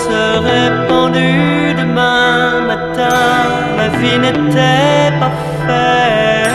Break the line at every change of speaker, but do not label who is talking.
serais pendu demain matin, ma vie n'était pas faite.